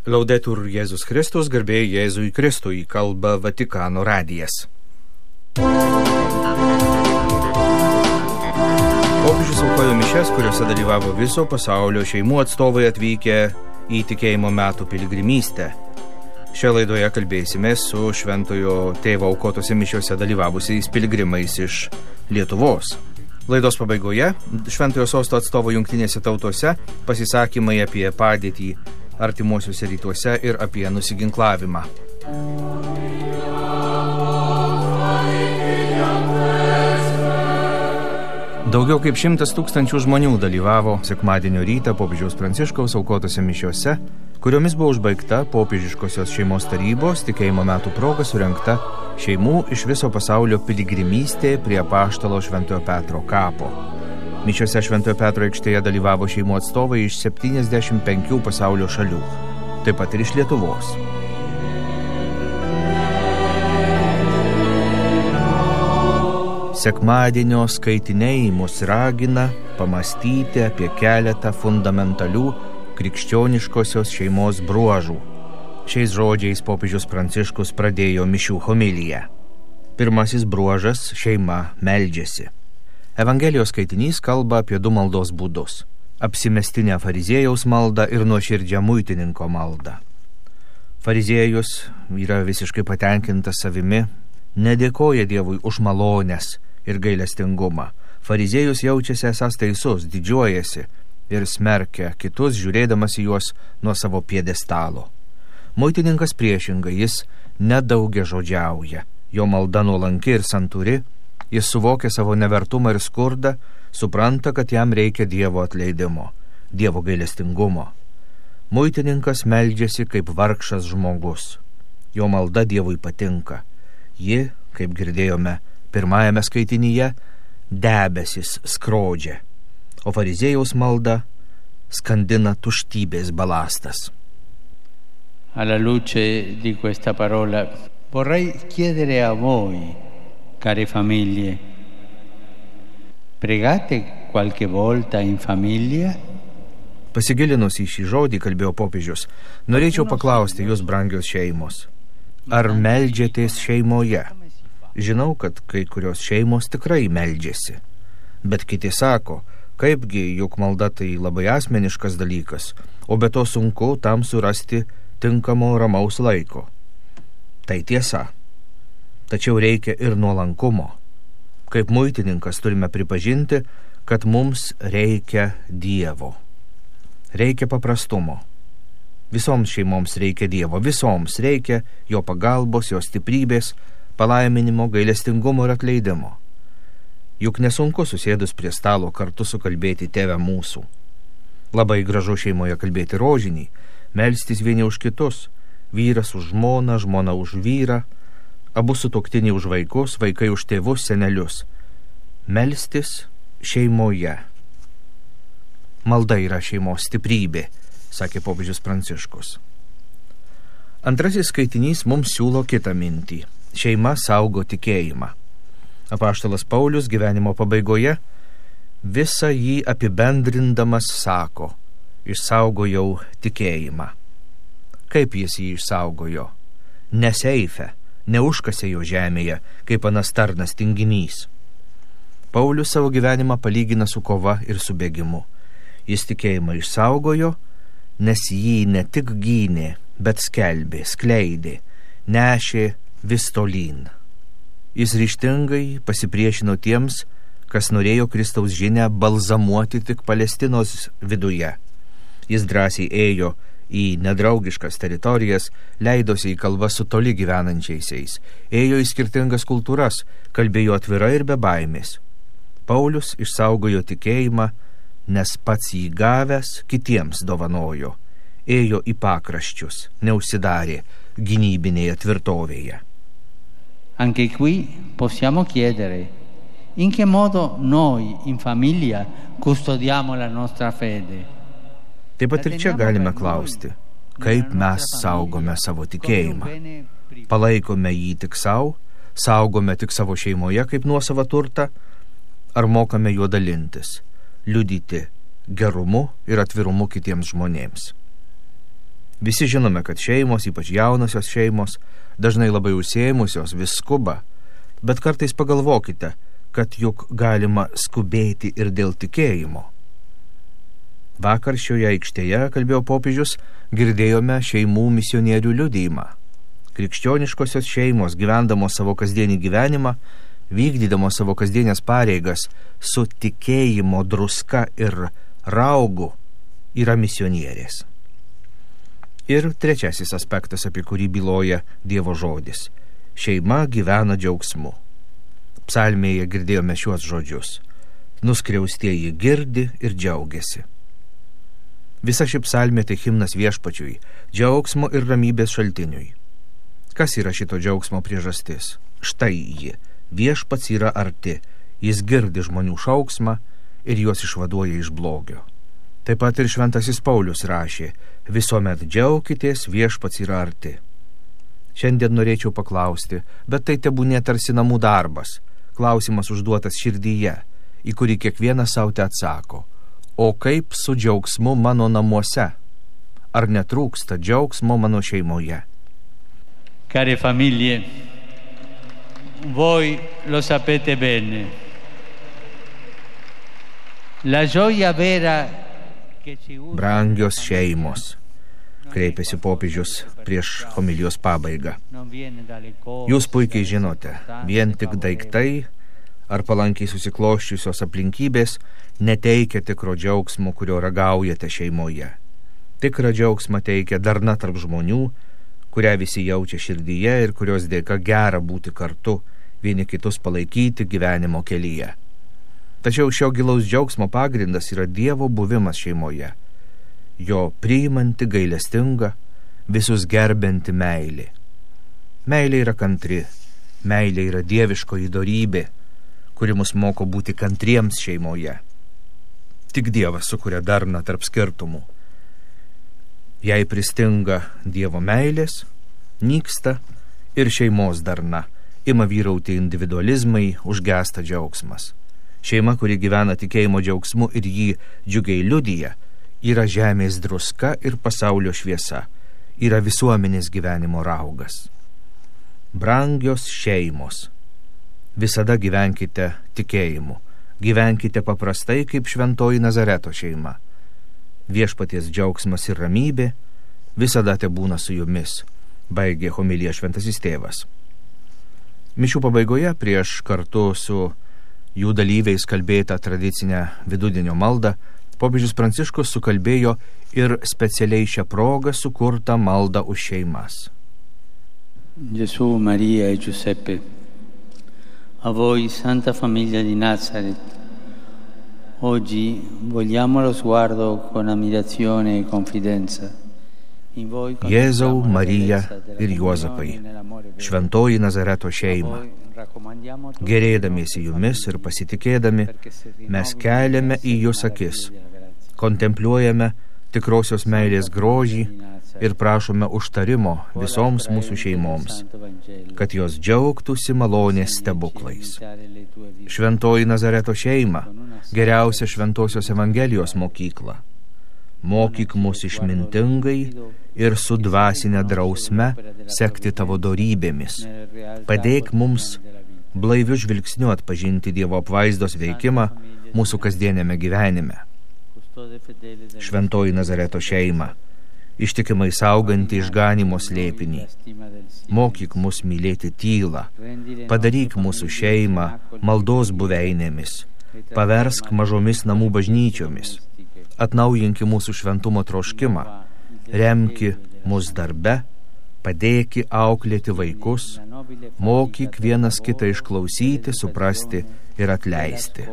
Laudetur Jėzus Kristus, garbė Jėzui Kristui, kalba Vatikano radijas. Popiežius aukojo mišias, kuriuose dalyvavo viso pasaulio šeimų atstovai atvykę į tikėjimo metų piligrimystę. Šioje laidoje kalbėsime su šventojo tėvo aukotose mišiuose dalyvavusiais piligrimais iš Lietuvos. Laidos pabaigoje šventojo sosto atstovo jungtinėse tautose pasisakymai apie padėtį artimuosiuose rytuose ir apie nusiginklavimą. Daugiau kaip 100 000 žmonių dalyvavo sekmadienio rytą popiežiaus Pranciškaus aukotose mišiuose, kuriomis buvo užbaigta popiežiškosios šeimos tarybos tikėjimo metų proga surengta šeimų iš viso pasaulio piligrimystė prie apaštalo Šventojo Petro kapo. Mišiuose Šventojo Petro aikštėje dalyvavo šeimų atstovai iš 75 pasaulio šalių, taip pat ir iš Lietuvos. Sekmadienio skaitiniai mus ragina pamastyti apie keletą fundamentalių krikščioniškosios šeimos bruožų. Šiais žodžiais popiežius Pranciškus pradėjo mišių homiliją. Pirmasis bruožas – šeima meldžiasi. Evangelijos skaitinys kalba apie 2 maldos būdus – apsimestinę fariziejaus maldą ir nuoširdžią muitininko maldą. Fariziejus yra visiškai patenkintas savimi, nedėkoja Dievui už malones ir gailestingumą. Fariziejus jaučiasi esąs teisus, didžiuojasi ir smerkia kitus, žiūrėdamas į juos nuo savo piedestalo. Muitininkas priešingai, jis nedaugiažodžiauja, jo malda nuolanki ir santūri. Jis suvokia savo nevertumą ir skurdą, supranta, kad jam reikia Dievo atleidimo, Dievo gailestingumo. Muitininkas meldžiasi kaip vargšas žmogus. Jo malda Dievui patinka. Ji, kaip girdėjome pirmajame skaitinyje, debesis skrodžia, o fariziejaus malda skandina tuštybės balastas. Alla luce di questa parola vorrei chiedere a voi, care famiglie, pregate qualche volta in famiglia? Pasigilinus į šį žodį, kalbėjo popiežius, norėčiau paklausti jūs, brangios šeimos, ar meldžiatės šeimoje? Žinau, kad kai kurios šeimos tikrai meldžiasi, bet kiti sako, kaipgi, juk malda tai labai asmeniškas dalykas, o be to sunku tam surasti tinkamo ramaus laiko. Tai tiesa. Tačiau reikia ir nuolankumo. Kaip muitininkas turime pripažinti, kad mums reikia Dievo. Reikia paprastumo. Visoms šeimoms reikia Dievo, visoms reikia jo pagalbos, jo stiprybės, palaiminimo, gailestingumo ir atleidimo. Juk nesunku susėdus prie stalo kartu sukalbėti Tėve mūsų. Labai gražu šeimoje kalbėti rožinį, melstis vieni už kitus, vyras už žmoną, žmona už vyrą, abu sutuoktiniai už vaikus, vaikai už tėvus, senelius. Melstis šeimoje. Malda yra šeimos stiprybė, sakė popiežius Pranciškus. Antrasis skaitinys mums siūlo kitą mintį. Šeima saugo tikėjimą. Apaštalas Paulius gyvenimo pabaigoje visą jį apibendrindamas sako: išsaugojau tikėjimą. Kaip jis jį išsaugojo? Ne seife, neužkasė jo žemėje, kaip anas tarnas tinginys. Paulius savo gyvenimą palygina su kova ir su bėgimu. Jis tikėjimą išsaugojo, nes jį ne tik gynė, bet skelbė, skleidė, nešė vis tolyn. Jis ryžtingai pasipriešino tiems, kas norėjo Kristaus žinią balzamuoti tik Palestinos viduje. Jis drąsiai ėjo į nedraugiškas teritorijas, leidosi į kalbas su toli gyvenančiaisiais, ėjo į skirtingas kultūras, kalbėjo atvirai ir be baimės. Paulius išsaugojo tikėjimą, nes pats jį gavęs kitiems dovanojo, ėjo į pakraščius, neužsidarė gynybinėje tvirtovėje. Anche qui possiamo chiedere in che modo noi in famiglia custodiamo la nostra fede. Taip pat ir čia galime klausti, kaip mes saugome savo tikėjimą. Palaikome jį tik savo, saugome tik savo šeimoje kaip nuosavą turtą, ar mokame juo dalintis, liudyti gerumu ir atvirumu kitiems žmonėms. Visi žinome, kad šeimos, ypač jaunosios šeimos, dažnai labai užsiėmusios, vis skuba, bet kartais pagalvokite, kad juk galima skubėti ir dėl tikėjimo. Vakar šioje aikštėje, kalbėjo popiežius, girdėjome šeimų misionierių liudijimą. Krikščioniškosios šeimos, gyvendamos savo kasdienį gyvenimą, vykdydamos savo kasdienės pareigas su tikėjimo druska ir raugu, yra misionierės. Ir trečiasis aspektas, apie kurį byloja Dievo žodis. Šeima gyvena džiaugsmu. Psalmėje girdėjome šiuos žodžius. Nuskriaustieji girdi ir džiaugiasi. Visa ši psalmė tai himnas viešpačiui, džiaugsmo ir ramybės šaltiniui. Kas yra šito džiaugsmo priežastis? Štai ji. Viešpats yra arti. Jis girdi žmonių šauksmą ir juos išvaduoja iš blogio. Taip pat ir šventasis Paulius rašė, visuomet džiaukitės, viešpats yra arti. Šiandien norėčiau paklausti, bet tai tebūnė tarsi namų darbas, klausimas užduotas širdyje, į kurį kiekvienas sau te atsako. O kaip su džiaugsmu mano namuose? Ar netrūksta džiaugsmo mano šeimoje? Care famiglie, voi lo sapete bene. La gioia vera. Brangios šeimos, kreipėsi popiežius prieš homilijos pabaigą. Jūs puikiai žinote, vien tik daiktai ar palankiai susikloščiusios aplinkybės neteikia tikro džiaugsmo, kurio ragaujate šeimoje. Tikrą džiaugsmą teikia darna tarp žmonių, kurią visi jaučia širdyje ir kurios dėka gera būti kartu, vieni kitus palaikyti gyvenimo kelyje. Tačiau šio gilaus džiaugsmo pagrindas yra Dievo buvimas šeimoje, jo priimanti gailestinga, visus gerbinti meilė. Meilė yra kantri, meilė yra dieviškoji dorybė, kuri mus moko būti kantriems šeimoje. Tik Dievas sukuria darną tarp skirtumų. Jei pristinga Dievo meilės, nyksta ir šeimos darna, ima vyrauti individualizmai, užgęsta džiaugsmas. Šeima, kuri gyvena tikėjimo džiaugsmu ir jį džiugiai liudija, yra žemės druska ir pasaulio šviesa, yra visuomenės gyvenimo raugas. Brangios šeimos, visada gyvenkite tikėjimu, gyvenkite paprastai kaip šventoji Nazareto šeima. Viešpaties džiaugsmas ir ramybė visada te būna su jumis, baigė homiliją šventasis tėvas. Mišių pabaigoje prieš kartu su jų dalyviais kalbėtą tradicinę vidudienio maldą, popiežius Pranciškus sukalbėjo ir specialiai šią progą sukurtą maldą už šeimas. Gesù, Maria e Giuseppe, a voi, Santa Famiglia di Nazaret, oggi vogliamo lo sguardo con ammirazione e confidenza. Jėzau, Marija ir Juozapai, šventoji Nazareto šeima, gerėdamiesi jumis ir pasitikėdami, mes keliame į jūs akis, kontempliuojame tikrosios meilės grožį ir prašome užtarimo visoms mūsų šeimoms, kad jos džiaugtųsi malonės stebuklais. Šventoji Nazareto šeima, geriausia šventosios Evangelijos mokykla. Mokyk mus išmintingai ir su dvasinė drausme sekti tavo dorybėmis. Padėk mums blaiviu žvilgsniu atpažinti Dievo apvaizdos veikimą mūsų kasdienėme gyvenime. Šventoji Nazareto šeima, ištikimai sauganti išganymo slėpinį. Mokyk mus mylėti tylą, padaryk mūsų šeimą maldos buveinėmis, paversk mažomis namų bažnyčiomis. Atnaujinki mūsų šventumo troškimą, remki mus darbe, padėki auklėti vaikus, mokyk vienas kitą išklausyti, suprasti ir atleisti.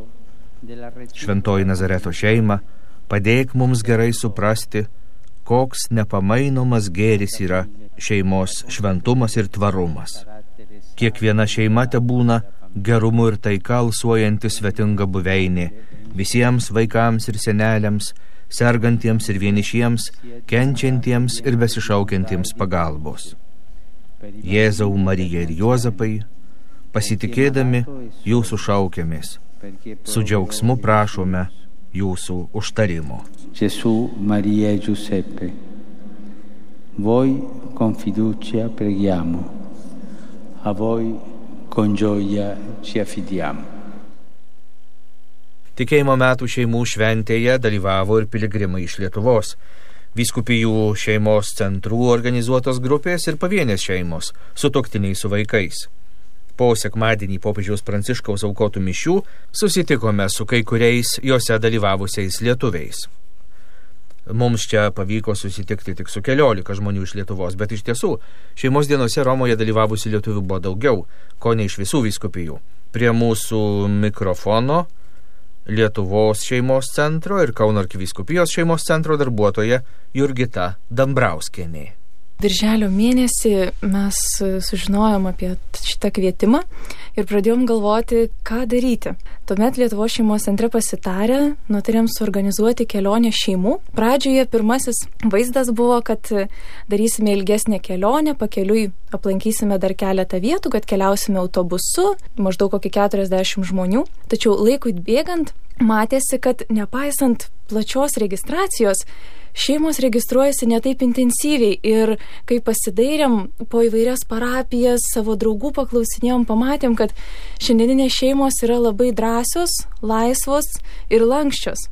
Šventoji Nazareto šeima, padėk mums gerai suprasti, koks nepamainomas gėris yra šeimos šventumas ir tvarumas. Kiekviena šeima tebūna gerumu ir taika alsuojanti svetinga buveinė, visiems vaikams ir seneliams, sergantiems ir vienišiems, kenčiantiems ir besišaukiantiems pagalbos. Jėzau, Marija ir Juozapai, pasitikėdami jūsų šaukiamės, su džiaugsmu prašome jūsų užtarimo. Gesù, Maria e Giuseppe, voi con fiducia preghiamo, a voi con gioia ci affidiamo. Tikėjimo metų šeimų šventėje dalyvavo ir piligrimai iš Lietuvos, vyskupijų šeimos centrų organizuotos grupės ir pavienės šeimos, sutuoktiniai su vaikais. Po sekmadienį popiežiaus Pranciškaus aukotų mišių susitikome su kai kuriais jose dalyvavusiais lietuviais. Mums čia pavyko susitikti tik su 14 žmonių iš Lietuvos, bet iš tiesų šeimos dienose Romoje dalyvavusių lietuvių buvo daugiau, ko ne iš visų vyskupijų. Prie mūsų mikrofono Lietuvos šeimos centro ir Kauno arkivyskupijos šeimos centro darbuotoja Jurgita Dambrauskienė. Birželio mėnesį mes sužinojom apie šitą kvietimą ir pradėjom galvoti, ką daryti. Tuomet Lietuvos šeimos centre pasitarę, nutarėm suorganizuoti kelionę šeimų. Pradžioje pirmasis vaizdas buvo, kad darysime ilgesnę kelionę, pakeliui aplankysime dar keletą vietų, kad keliausime autobusu, maždaug kokį 40 žmonių. Tačiau laikui bėgant matėsi, kad nepaisant plačios registracijos, šeimos registruojasi ne taip intensyviai ir kai pasidairėm po įvairias parapijas, savo draugų paklausinėjom, pamatėm, kad šiandieninės šeimos yra labai drąsios, laisvos ir lanksčios.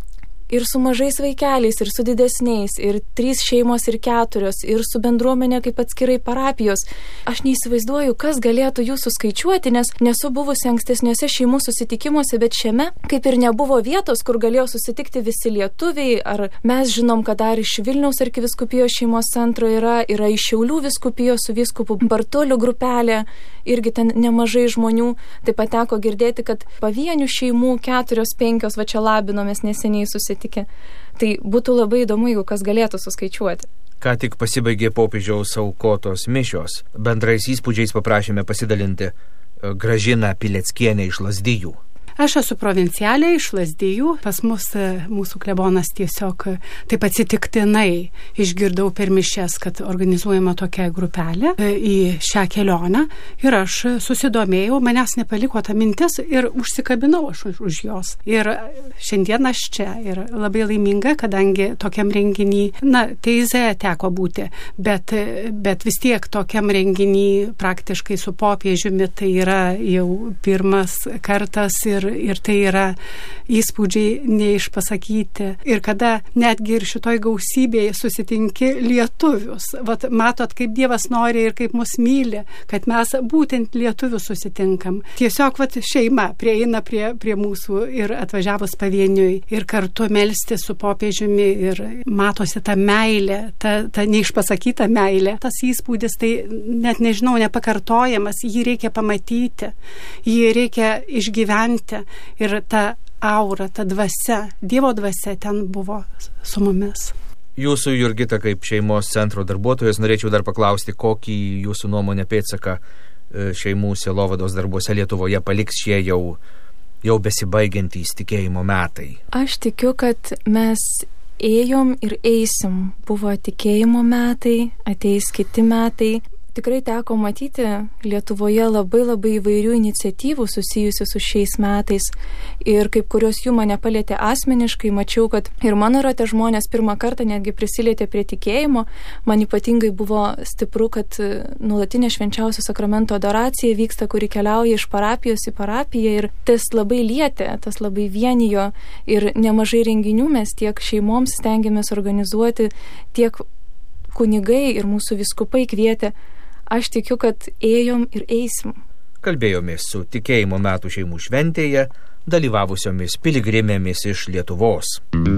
Ir su mažais vaikeliais, ir su didesniais, ir 3 šeimos, ir 4, ir su bendruomenė kaip atskirai parapijos. Aš neįsivaizduoju, kas galėtų jų suskaičiuoti, nes nesu buvusi ankstesniuose šeimų susitikimuose, bet šiame kaip ir nebuvo vietos, kur galėjo susitikti visi lietuviai, ar mes žinom, kad dar iš Vilniaus arkivyskupijos šeimos centro yra iš Šiaulių vyskupijos su vyskupu Bartuliu grupelė, irgi ten nemažai žmonių. Taip pat teko girdėti, kad pavienių šeimų 4-5 va čia labinomės neseniai susitikę. Tai būtų labai įdomu, jeigu kas galėtų suskaičiuoti. Ką tik pasibaigė popiežiaus aukotos mišios. Bendrais įspūdžiais paprašėme pasidalinti Gražiną Pileckienę iš Lazdijų. Aš esu provincialė iš Lazdijų. Pas mus mūsų klebonas tiesiog taip atsitiktinai išgirdau per mišias, kad organizuojama tokia grupelė į šią kelionę ir aš susidomėjau, manęs nepaliko ta mintis ir užsikabinau aš už jos. Ir šiandien aš čia ir labai laiminga, kadangi tokiam renginį, Teize teko būti, bet vis tiek tokiam renginį praktiškai su popiežiumi tai yra jau pirmas kartas ir tai yra įspūdžiai neišpasakyti. Ir kada netgi ir šitoj gausybėje susitinki lietuvius, matot, kaip Dievas nori ir kaip mus myli, kad mes būtent lietuvius susitinkam. Tiesiog šeima prieina prie mūsų ir atvažiavus pavieniui ir kartu melstis su popiežiumi ir matosi ta meilė, ta neišpasakyta meilė. Tas įspūdis tai net nežinau, nepakartojamas, jį reikia pamatyti, jį reikia išgyventi. Ir ta aura, ta dvasia, Dievo dvasia ten buvo su mumis. Jūsų, Jurgita, kaip šeimos centro darbuotojas, norėčiau dar paklausti, kokį jūsų nuomonę pėdsaką šeimų sielovados darbuose Lietuvoje paliks šie jau besibaigiantys tikėjimo metai. Aš tikiu, kad mes ėjom ir eisim. Buvo tikėjimo metai, ateis kiti metai. Tikrai teko matyti Lietuvoje labai įvairių iniciatyvų susijusių su šiais metais ir kaip kurios jų mane palietė asmeniškai, mačiau, kad ir mano rate žmonės pirmą kartą netgi prisilietė prie tikėjimo. Man ypatingai buvo stipru, kad nuolatinė švenčiausio sakramento adoracija vyksta, kuri keliauja iš parapijos į parapiją ir tas labai lietė, tas labai vienijo ir nemažai renginių mes tiek šeimoms stengiamės organizuoti, tiek kunigai ir mūsų vyskupai kvietė. Aš tikiu, kad ėjom ir eisim. Kalbėjomės su tikėjimo metų šeimų šventėje dalyvavusiomis piligrimėmis iš Lietuvos.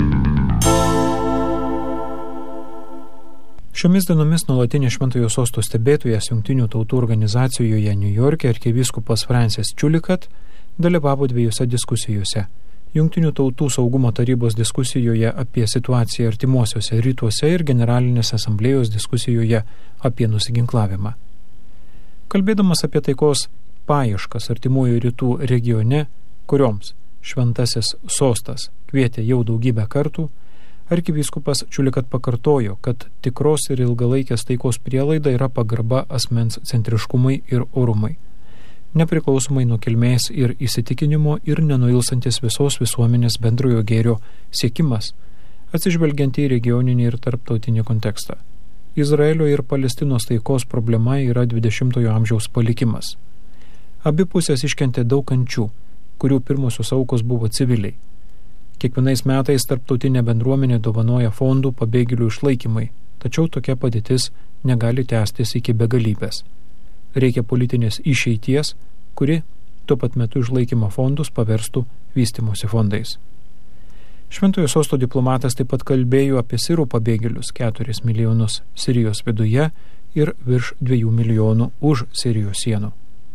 Šiomis dienomis nuolatinė Šventojo Sosto stebėtojas Jungtinių tautų organizacijoje Niujorke arkivyskupas Francis Chulikat dalyvavo 2 diskusijose. Jungtinių tautų saugumo tarybos diskusijoje apie situaciją artimuosiuose rytuose ir generalinės asamblėjos diskusijoje apie nusiginklavimą. Kalbėdamas apie taikos paieškas artimųjų rytų regione, kurioms Šventasis Sostas kvietė jau daugybę kartų, arkivyskupas Chulikat pakartojo, kad tikros ir ilgalaikės taikos prielaida yra pagarba asmens centriškumui ir orumui, nepriklausomai nuo kilmės ir įsitikinimo ir nenuilsantis visos visuomenės bendrojo gėrio siekimas, atsižvelgiant į regioninį ir tarptautinį kontekstą. Izraelio ir Palestinos taikos problema yra 20-ojo amžiaus palikimas. Abi pusės iškentė daug kančių, kurių pirmosios aukos buvo civiliai. Kiekvienais metais tarptautinė bendruomenė dovanoja fondų pabėgėlių išlaikymai, tačiau tokia padėtis negali tęstis iki begalybės. Reikia politinės išeities, kuri tuo pat metu išlaikymo fondus paverstų vystymosi fondais. Šventojo sosto diplomatas taip pat kalbėjo apie sirų pabėgėlius 4 milijonus Sirijos viduje ir virš 2 milijonų už Sirijos sienų.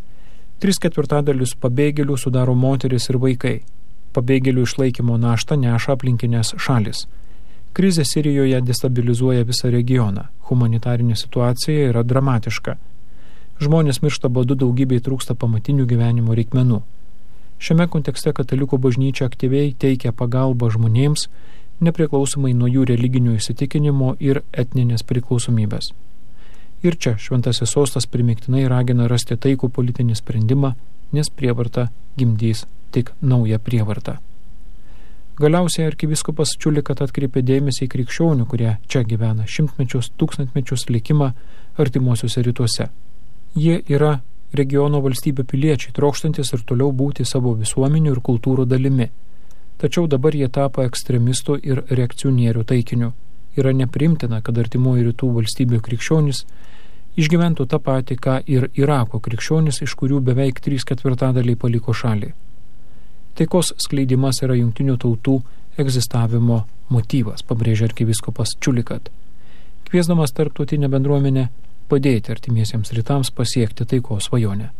3/4 pabėgėlių sudaro moteris ir vaikai. Pabėgėlių išlaikymo naštą neša aplinkinės šalis. Krizė Sirijoje destabilizuoja visą regioną. Humanitarinė situacija yra dramatiška. Žmonės miršta badu, daugybei trūksta pamatinių gyvenimo reikmenų. Šiame kontekste katalikų bažnyčia aktyviai teikia pagalbą žmonėms, nepriklausomai nuo jų religinių įsitikinimo ir etninės priklausomybės. Ir čia šventasis sostas primiktinai ragina rasti taikų politinį sprendimą, nes prievarta gimdys tik naują prievartą. Galiausiai arkivyskupas Čiulikat atkreipė dėmesį į krikščionių, kurie čia gyvena šimtmečius, tūkstantmečius likimą artimuosiuose rytuose. Jie yra regiono valstybių piliečiai, trokštantis ir toliau būti savo visuomenių ir kultūrų dalimi. Tačiau dabar jie tapo ekstremistų ir reakcionierių taikiniu. Yra nepriimtina, kad artimųjų rytų valstybių krikščionys išgyventų tą patį, ką ir Irako krikščionys, iš kurių beveik 3/4 paliko šalį. Taikos skleidimas yra jungtinių tautų egzistavimo motyvas, pabrėžia arkivyskupas Čiulikat, kviesdamas tarptautinę bendruomenę padėti artimiesiems rytams pasiekti taikos svajonę.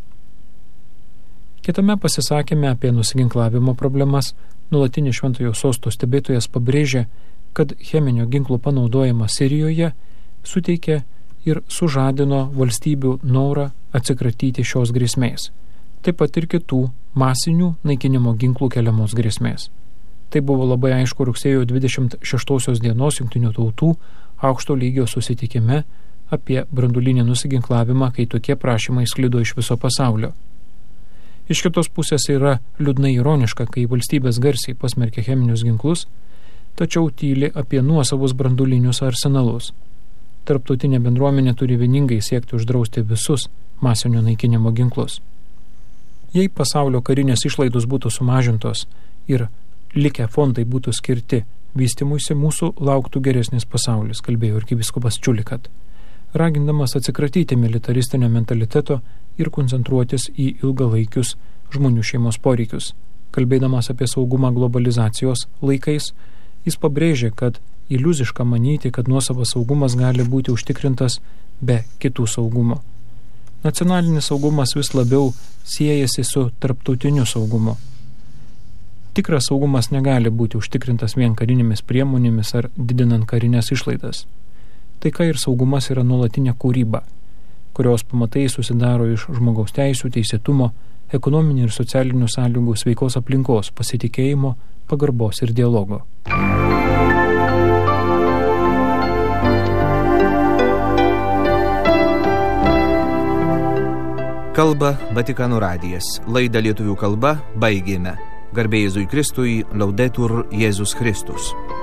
Kitame pasisakyme apie nusiginklavimo problemas nuolatinis šventojo sosto stebėtojas pabrėžė, kad cheminio ginklo panaudojimas Sirijoje suteikė ir sužadino valstybių norą atsikratyti šios grėsmės, taip pat ir kitų masinių naikinimo ginklų keliamos grėsmės. Tai buvo labai aišku rugsėjo 26 dienos Jungtinių tautų aukšto lygio susitikime apie branduolinį nusiginklavimą, kai tokie prašymai sklido iš viso pasaulio. Iš kitos pusės yra liūdnai ironiška, kai valstybės garsiai pasmerkia cheminius ginklus, tačiau tyli apie nuosavus branduolinius arsenalus. Tarptautinė bendruomenė turi vieningai siekti uždrausti visus masinio naikinimo ginklus. Jei pasaulio karinės išlaidos būtų sumažintos ir likę fondai būtų skirti vystymuisi, mūsų lauktų geresnis pasaulis, kalbėjo arkivyskupas Čiulikat, ragindamas atsikratyti militaristinio mentaliteto ir koncentruotis į ilgalaikius žmonių šeimos poreikius. Kalbėdamas apie saugumą globalizacijos laikais, jis pabrėžė, kad iliuziška manyti, kad nuosavas saugumas gali būti užtikrintas be kitų saugumo. Nacionalinis saugumas vis labiau siejasi su tarptautiniu saugumu. Tikras saugumas negali būti užtikrintas vien karinėmis priemonėmis ar didinant karinės išlaidas. Taika ir saugumas yra nuolatinė kūryba, kurios pamatai susidaro iš žmogaus teisių, teisėtumo, ekonominių ir socialinių sąlygų, sveikos aplinkos, pasitikėjimo, pagarbos ir dialogo. Kalba Vatikano radijas. Laidą lietuvių kalba baigėme. Garbė Jėzui Kristui, Laudetur Jėzus Kristus.